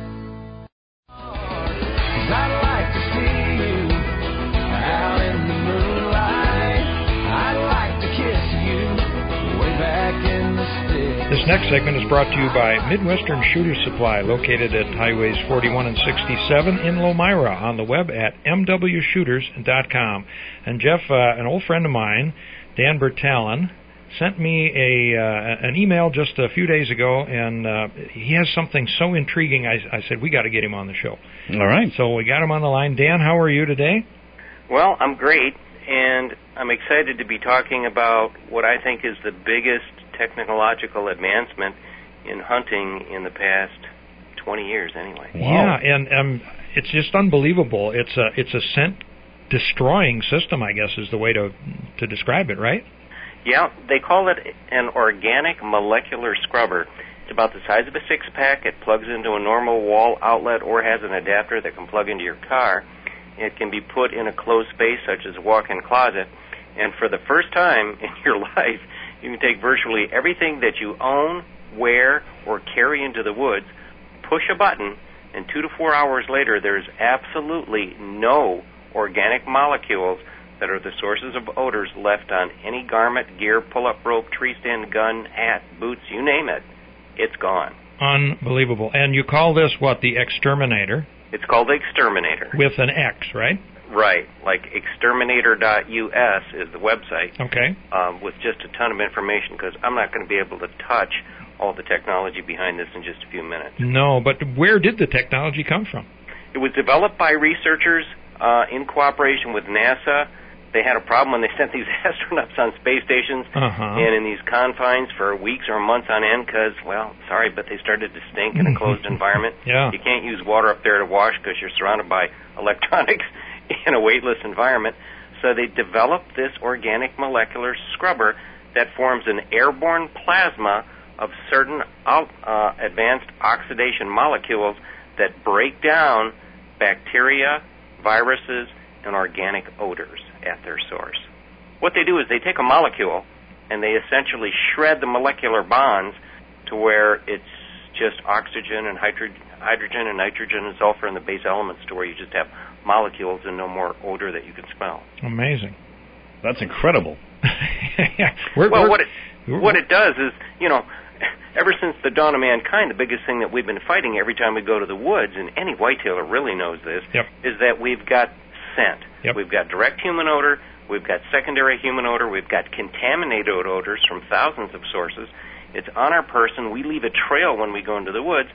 S1: This next segment is brought to you by Midwestern Shooter's Supply, located at Highways forty-one and sixty-seven in Lomira, on the web at m w shooters dot com. And Jeff, uh, an old friend of mine, Dan Bertalen, sent me a uh, an email just a few days ago, and uh, he has something so intriguing, I, I said, we got to get him on the show.
S2: All right.
S1: So we got him on the line. Dan, how are you today?
S14: Well, I'm great, and I'm excited to be talking about what I think is the biggest technological advancement in hunting in the past twenty years, anyway.
S1: Wow. Yeah, and um, it's just unbelievable. It's a it's a scent destroying system, I guess, is the way to to describe it, right?
S14: Yeah, they call it an organic molecular scrubber. It's about the size of a six pack. It plugs into a normal wall outlet or has an adapter that can plug into your car. It can be put in a closed space such as a walk-in closet, and for the first time in your life, you can take virtually everything that you own, wear, or carry into the woods, push a button, and two to four hours later, there's absolutely no organic molecules that are the sources of odors left on any garment, gear, pull-up rope, tree stand, gun, hat, boots, you name it. It's gone.
S1: Unbelievable. And you call this, what, the Exterminator?
S14: It's called the Exterminator.
S1: With an X, right?
S14: Right, like exterminator dot U S is the website.
S1: Okay.
S14: Um, with just a ton of information, because I'm not going to be able to touch all the technology behind this in just a few minutes.
S1: No, but where did the technology come from?
S14: It was developed by researchers uh, in cooperation with NASA they had a problem when they sent these astronauts on space stations
S1: uh-huh.
S14: and in these confines for weeks or months on end because, well, sorry, but they started to stink in a closed environment.
S1: Yeah.
S14: You can't use water up there to wash because you're surrounded by electronics in a weightless environment. So they developed this organic molecular scrubber that forms an airborne plasma of certain uh, advanced oxidation molecules that break down bacteria, viruses, and organic odors at their source. What they do is they take a molecule and they essentially shred the molecular bonds to where it's just oxygen and hydro- hydrogen and nitrogen and sulfur and the base elements to where you just have molecules and no more odor that you can smell.
S1: Amazing.
S2: That's incredible.
S1: yeah. We're,
S14: well,
S1: we're,
S14: what it
S1: we're,
S14: what it does is, you know, ever since the dawn of mankind, the biggest thing that we've been fighting every time we go to the woods, and any whitetailer really knows this,
S1: yep.
S14: is that we've got scent.
S1: Yep.
S14: We've got direct human odor, we've got secondary human odor, we've got contaminated odors from thousands of sources. It's on our person. We leave a trail when we go into the woods,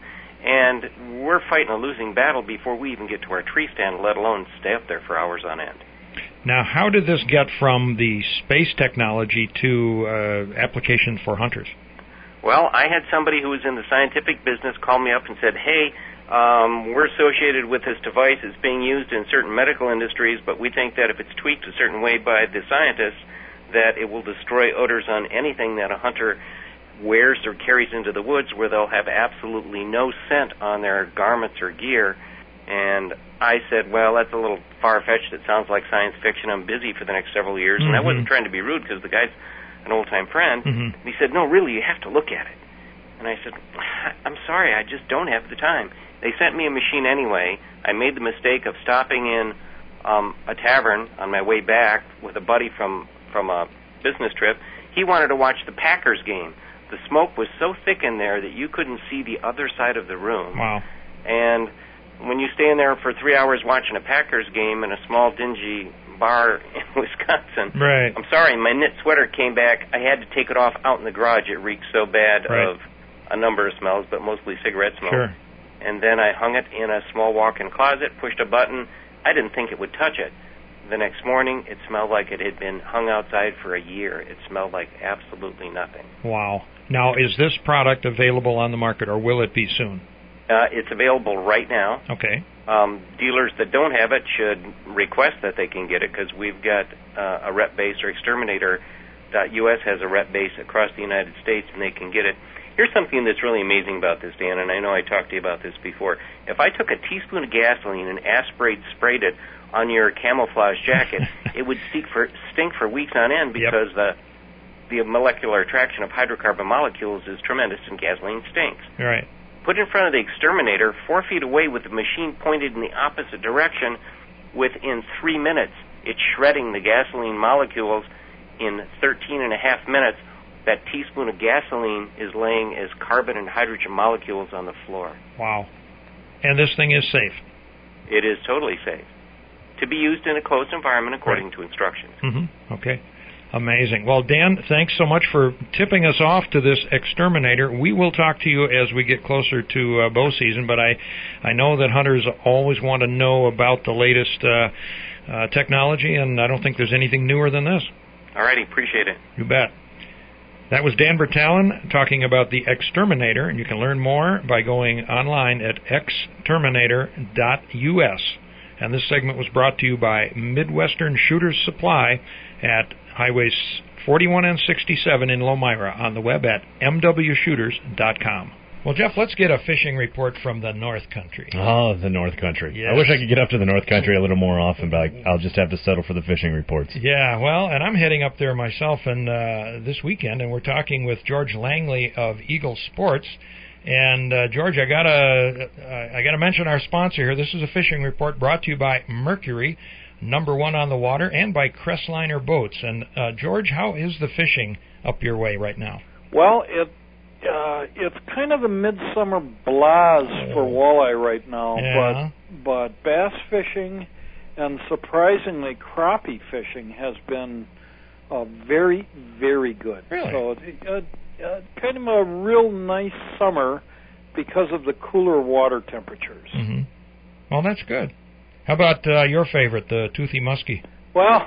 S14: and we're fighting a losing battle before we even get to our tree stand, let alone stay up there for hours on end.
S1: Now, how did this get from the space technology to uh, application for hunters?
S14: Well, I had somebody who was in the scientific business call me up and said, hey, um, we're associated with this device. It's being used in certain medical industries, but we think that if it's tweaked a certain way by the scientists, that it will destroy odors on anything that a hunter wears or carries into the woods, where they'll have absolutely no scent on their garments or gear. And I said, well, that's a little far-fetched. It sounds like science fiction. I'm busy for the next several years.
S1: Mm-hmm.
S14: And I wasn't trying to be rude because the guy's an old-time friend.
S1: Mm-hmm.
S14: And he said, no, really, you have to look at it. And I said, I'm sorry, I just don't have the time. They sent me a machine anyway. I made the mistake of stopping in um, a tavern on my way back with a buddy from, from a business trip. He wanted to watch the Packers game. The smoke was so thick in there that you couldn't see the other side of the room.
S1: Wow.
S14: And when you stay in there for three hours watching a Packers game in a small, dingy bar in Wisconsin,
S1: right.
S14: I'm sorry, my knit sweater came back. I had to take it off out in the garage. It reeked so bad
S1: right.
S14: of a number of smells, but mostly cigarette smoke.
S1: Sure.
S14: And then I hung it in a small walk-in closet, pushed a button. I didn't think it would touch it. The next morning, it smelled like it had been hung outside for a year. It smelled like absolutely nothing.
S1: Wow. Now, is this product available on the market, or will it be soon?
S14: Uh, it's available right now.
S1: Okay.
S14: Um, dealers that don't have it should request that they can get it, because we've got uh, a rep base, or exterminator dot U S has a rep base across the United States, and they can get it. Here's something that's really amazing about this, Dan, and I know I talked to you about this before. If I took a teaspoon of gasoline and aspirate sprayed it on your camouflage jacket, it would stink for, stink for weeks on end, because yep. the, the molecular attraction of hydrocarbon molecules is tremendous, and gasoline stinks.
S1: Right.
S14: Put in front of the exterminator, four feet away with the machine pointed in the opposite direction, within three minutes, it's shredding the gasoline molecules in thirteen and a half minutes. That teaspoon of gasoline is laying as carbon and hydrogen molecules on the floor.
S1: Wow. And this thing is safe?
S14: It is totally safe. To be used in a closed environment according right. to instructions.
S1: Mm-hmm. Okay. Amazing. Well, Dan, thanks so much for tipping us off to this exterminator. We will talk to you as we get closer to uh, bow season, but I, I know that hunters always want to know about the latest uh, uh, technology, and I don't think there's anything newer than this.
S14: All righty. Appreciate it.
S1: You bet. That was Dan Bertalen talking about the exterminator, and you can learn more by going online at exterminator dot U S. And this segment was brought to you by Midwestern Shooters Supply at Highways forty-one and sixty-seven in Lomira, on the web at m w shooters dot com. Well, Jeff, let's get a fishing report from the North Country.
S2: Oh, the North Country.
S1: Yes.
S2: I wish I could get up to the North Country a little more often, but I'll just have to settle for the fishing reports.
S1: Yeah, well, and I'm heading up there myself and uh, this weekend, and we're talking with George Langley of Eagle Sports. And, uh, George, I gotta, uh, I gotta mention our sponsor here. This is a fishing report brought to you by Mercury, number one on the water, and by Crestliner Boats. And, uh, George, how is the fishing up your way right now?
S15: Well, it uh, it's kind of a midsummer blaz for walleye right now,
S1: yeah.
S15: but but bass fishing and surprisingly crappie fishing has been uh, very, very good.
S1: Really?
S15: So uh, uh, kind of a real nice summer because of the cooler water temperatures.
S1: Mm-hmm. Well, that's good. How about uh, your favorite, the toothy muskie?
S15: Well,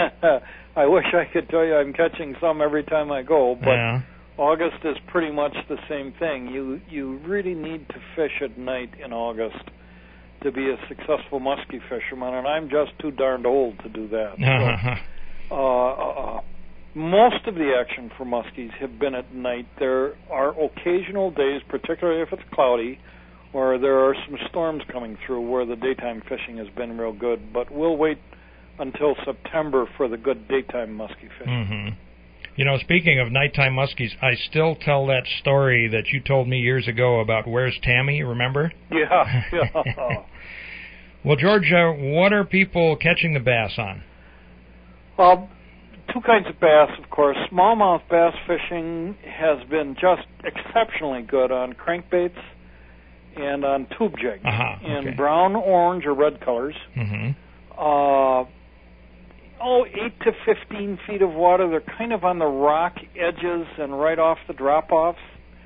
S15: I wish I could tell you I'm catching some every time I go, but
S1: Yeah.
S15: August is pretty much the same thing. You you really need to fish at night in August to be a successful muskie fisherman, and I'm just too darned old to do that. So, uh, uh, most of the action for muskies have been at night. There are occasional days, particularly if it's cloudy, or there are some storms coming through where the daytime fishing has been real good, but we'll wait until September for the good daytime muskie fishing.
S1: Mm-hmm. You know, speaking of nighttime muskies, I still tell that story that you told me years ago about Where's Tammy, remember?
S15: Yeah, yeah.
S1: Well, George, uh, what are people catching the bass on?
S15: Well, two kinds of bass, of course. Smallmouth bass fishing has been just exceptionally good on crankbaits and on tube jigs
S1: uh-huh,
S15: in
S1: okay.
S15: brown, orange, or red colors.
S1: Mm-hmm.
S15: Uh, oh, eight to fifteen feet of water. They're kind of on the rock edges and right off the drop-offs.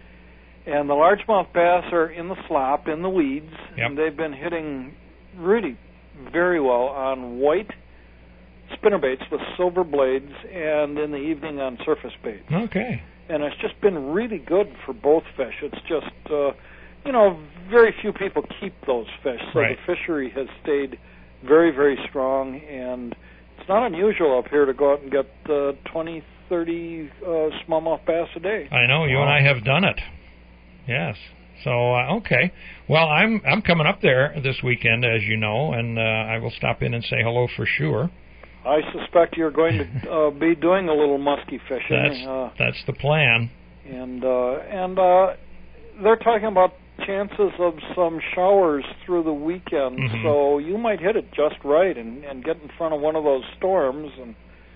S15: And the largemouth bass are in the slop, in the weeds,
S1: yep.
S15: and they've been hitting really very well on white spinnerbaits with silver blades and in the evening on surface baits.
S1: Okay.
S15: And it's just been really good for both fish. It's just, uh, you know, very few people keep those fish, so
S1: right.
S15: the fishery has stayed very, very strong, and it's not unusual up here to go out and get uh, twenty, thirty uh, smallmouth bass a day.
S1: I know, you
S15: wow.
S1: and I have done it. Yes. So, uh, okay. Well, I'm I'm coming up there this weekend, as you know, and uh, I will stop in and say hello for sure.
S15: I suspect you're going to uh, be doing a little musky fishing.
S1: That's,
S15: uh,
S1: that's the plan.
S15: And, uh, and uh, they're talking about chances of some showers through the weekend,
S1: mm-hmm.
S15: so you might hit it just right and, and get in front of one of those storms and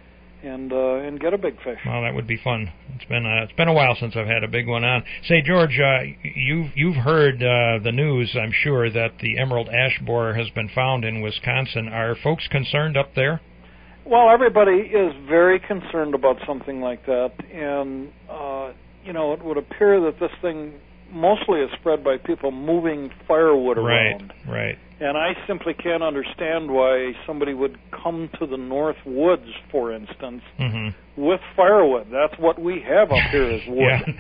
S15: and uh, and get a big fish.
S1: Well, that would be fun. It's been uh, it's been a while since I've had a big one on. Say, George, uh, you've you've heard uh, the news, I'm sure, that the emerald ash borer has been found in Wisconsin. Are folks concerned up there?
S15: Well, everybody is very concerned about something like that, and uh, you know, it would appear that this thing mostly is spread by people moving firewood around.
S1: Right, right.
S15: And I simply can't understand why somebody would come to the North Woods, for instance,
S1: mm-hmm.
S15: with firewood. That's what we have up here is wood.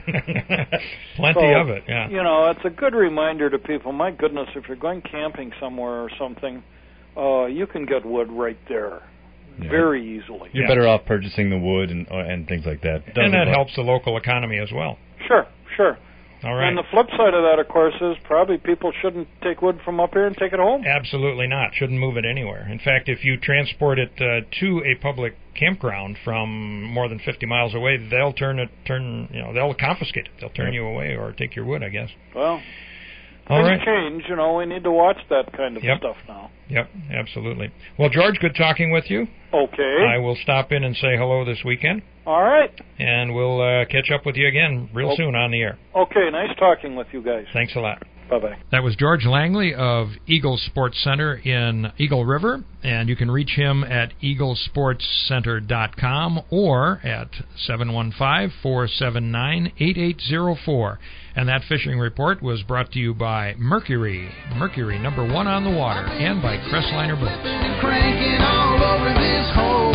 S1: Plenty
S15: so,
S1: of it, yeah.
S15: You know, it's a good reminder to people, my goodness, if you're going camping somewhere or something, uh, you can get wood right there. Yeah. Very easily.
S7: You're
S15: yeah.
S7: better off purchasing the wood and uh, and things like that.
S1: And that helps the local economy as well.
S15: Sure, sure.
S1: All right.
S15: And the flip side of that, of course, is probably people shouldn't take wood from up here and take it home.
S1: Absolutely not. Shouldn't move it anywhere. In fact, if you transport it uh, to a public campground from more than fifty miles away, they'll turn it, turn, you know, they'll confiscate it. They'll turn yep. you away or take your wood, I guess.
S15: Well,
S1: all right.
S15: Change, you know, we need to watch that kind of
S1: yep.
S15: stuff now.
S1: Yep, absolutely. Well, George, good talking with you.
S15: Okay.
S1: I will stop in and say hello this weekend.
S15: All right.
S1: And we'll uh, catch up with you again real okay. soon on the air.
S15: Okay, nice talking with you guys.
S1: Thanks a lot.
S15: Bye-bye.
S1: That was George Langley of Eagle Sports Center in Eagle River, and you can reach him at eagle sports center dot com or at seven one five, four seven nine, eight eight zero four. And that fishing report was brought to you by Mercury, Mercury number one on the water, and by Crestliner Boats.
S16: Cranking all over this hole.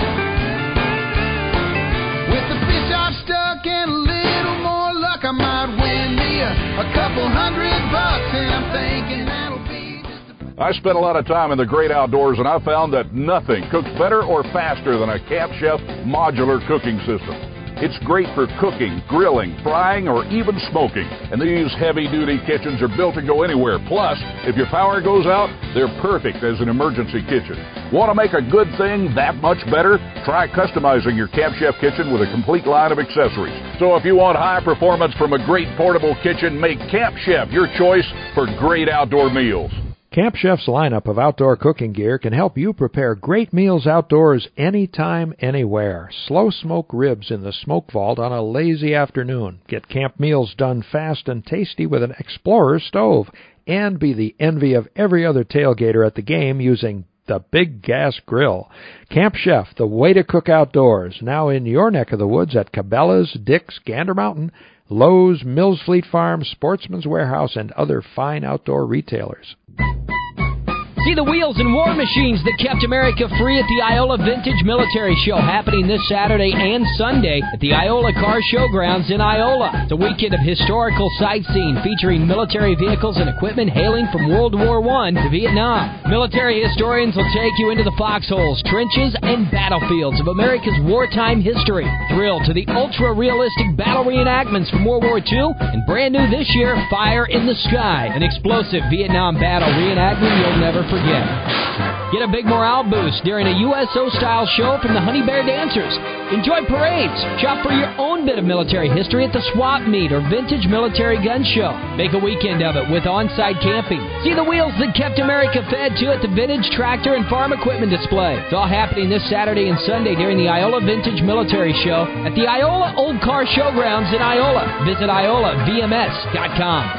S16: With the fish I've stuck and a little more luck, I might win me a, a couple hundred bucks, and I'm thinking that'll be just a...
S17: I spent a lot of time in the great outdoors, and I found that nothing cooks better or faster than a Camp Chef modular cooking system. It's great for cooking, grilling, frying, or even smoking. And these heavy-duty kitchens are built to go anywhere. Plus, if your power goes out, they're perfect as an emergency kitchen. Want to make a good thing that much better? Try customizing your Camp Chef kitchen with a complete line of accessories. So if you want high performance from a great portable kitchen, make Camp Chef your choice for great outdoor meals.
S1: Camp Chef's lineup of outdoor cooking gear can help you prepare great meals outdoors anytime, anywhere. Slow smoke ribs in the smoke vault on a lazy afternoon. Get camp meals done fast and tasty with an Explorer stove. And be the envy of every other tailgater at the game using the Big Gas Grill. Camp Chef, the way to cook outdoors. Now in your neck of the woods at Cabela's, Dick's, Gander Mountain, Lowe's, Mills Fleet Farm, Sportsman's Warehouse, and other fine outdoor retailers.
S5: See the wheels and war machines that kept America free at the Iola Vintage Military Show, happening this Saturday and Sunday at the Iola Car Showgrounds in Iola. It's a weekend of historical sightseeing featuring military vehicles and equipment hailing from World War One to Vietnam. Military historians will take you into the foxholes, trenches, and battlefields of America's wartime history. Thrill to the ultra-realistic battle reenactments from World War Two, and brand new this year, Fire in the Sky, an explosive Vietnam battle reenactment you'll never forget. Get a Big Morale boost during a U S O-style show from the Honey Bear Dancers. Enjoy parades. Shop for your own bit of military history at the Swap Meet or Vintage Military Gun Show. Make a weekend of it with on-site camping. See the wheels that kept America fed, too, at the Vintage Tractor and Farm Equipment Display. It's all happening this Saturday and Sunday during the Iola Vintage Military Show at the Iola Old Car Showgrounds in Iola. Visit iola v m s dot com.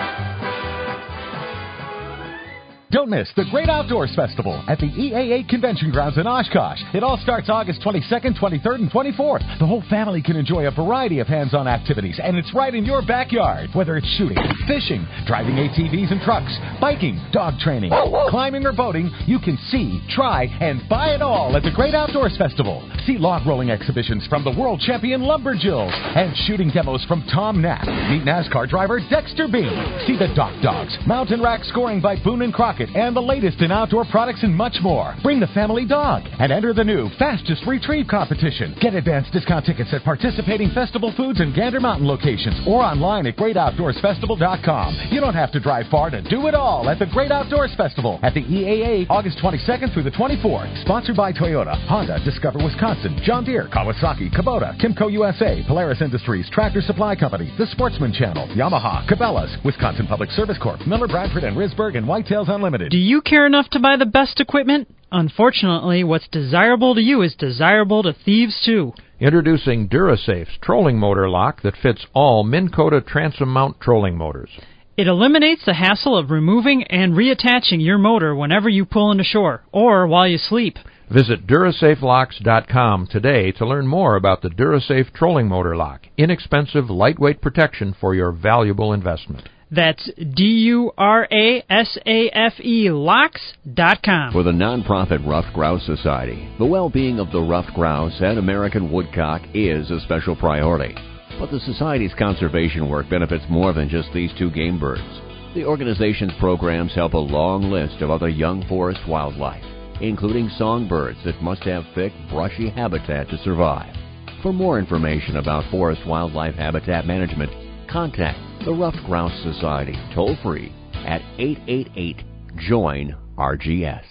S13: Don't miss the Great Outdoors Festival at the E A A Convention Grounds in Oshkosh. It all starts August twenty-second, twenty-third, and twenty-fourth. The whole family can enjoy a variety of hands-on activities, and it's right in your backyard. Whether it's shooting, fishing, driving A T Vs and trucks, biking, dog training, climbing, or boating, you can see, try, and buy it all at the Great Outdoors Festival. See log rolling exhibitions from the world champion Lumberjills and shooting demos from Tom Knapp. Meet NASCAR driver Dexter Bean. See the Dock Dogs, mountain rack scoring by Boone and Crockett, and the latest in outdoor products and much more. Bring the family dog and enter the new Fastest Retrieve competition. Get advanced discount tickets at participating Festival Foods and Gander Mountain locations or online at great outdoors festival dot com. You don't have to drive far to do it all at the Great Outdoors Festival at the E A A August twenty-second through the twenty-fourth. Sponsored by Toyota, Honda, Discover Wisconsin, John Deere, Kawasaki, Kubota, Kimco U S A, Polaris Industries, Tractor Supply Company, The Sportsman Channel, Yamaha, Cabela's, Wisconsin Public Service Corp, Miller Bradford and Risberg, and Whitetails Unlimited.
S3: Do you care enough to buy the best equipment? Unfortunately, what's desirable to you is desirable to thieves too.
S1: Introducing Durasafe's trolling motor lock that fits all Minn Kota transom mount trolling motors.
S3: It eliminates the hassle of removing and reattaching your motor whenever you pull into shore or while you sleep.
S1: Visit Durasafe Locks dot com today to learn more about the Durasafe trolling motor lock. Inexpensive, lightweight protection for your valuable investment.
S3: That's D U R A S A F E locks dot com.
S4: For the nonprofit Ruffed Grouse Society, the well-being of the ruffed grouse and American woodcock is a special priority. But the Society's conservation work benefits more than just these two game birds. The organization's programs help a long list of other young forest wildlife, including songbirds that must have thick, brushy habitat to survive. For more information about forest wildlife habitat management, contact the Ruffed Grouse Society toll-free at eight eight eight join R G S.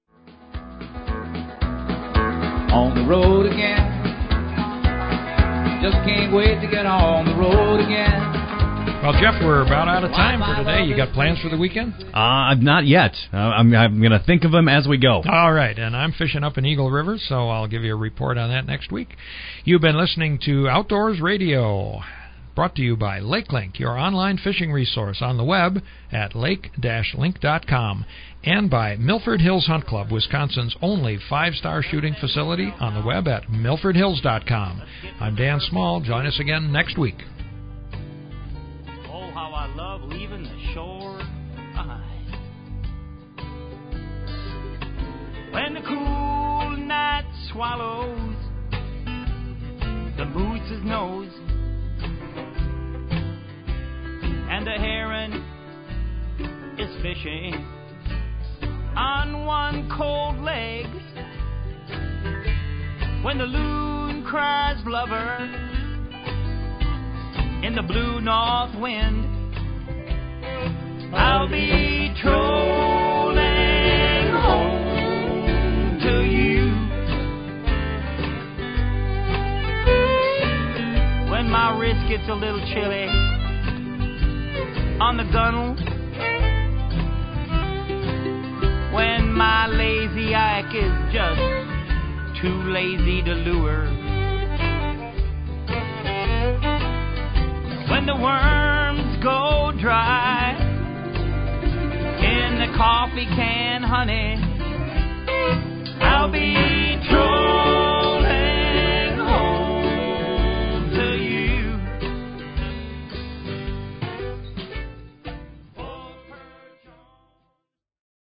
S6: On the road again. Just can't wait to get on the road again.
S1: Well, Jeff, we're about out of time for today. You got plans for the weekend?
S2: Uh, not yet. Uh, I'm, I'm going to think of them as we go.
S1: All right, and I'm fishing up in Eagle River, so I'll give you a report on that next week. You've been listening to Outdoors Radio, brought to you by LakeLink, your online fishing resource on the web at lake dash link dot com, and by Milford Hills Hunt Club, Wisconsin's only five-star shooting facility, on the web at milford hills dot com. I'm Dan Small. Join us again next week.
S6: Oh, how I love leaving the shore behind. When the cool night swallows the moose's nose, and the heron is fishing on one cold leg. When the loon cries blubber in the blue north wind, I'll be trolling home to you. When my wrist gets a little chilly on the gunnel, when my lazy ike is just too lazy to lure, when the worms go dry in the coffee can, honey,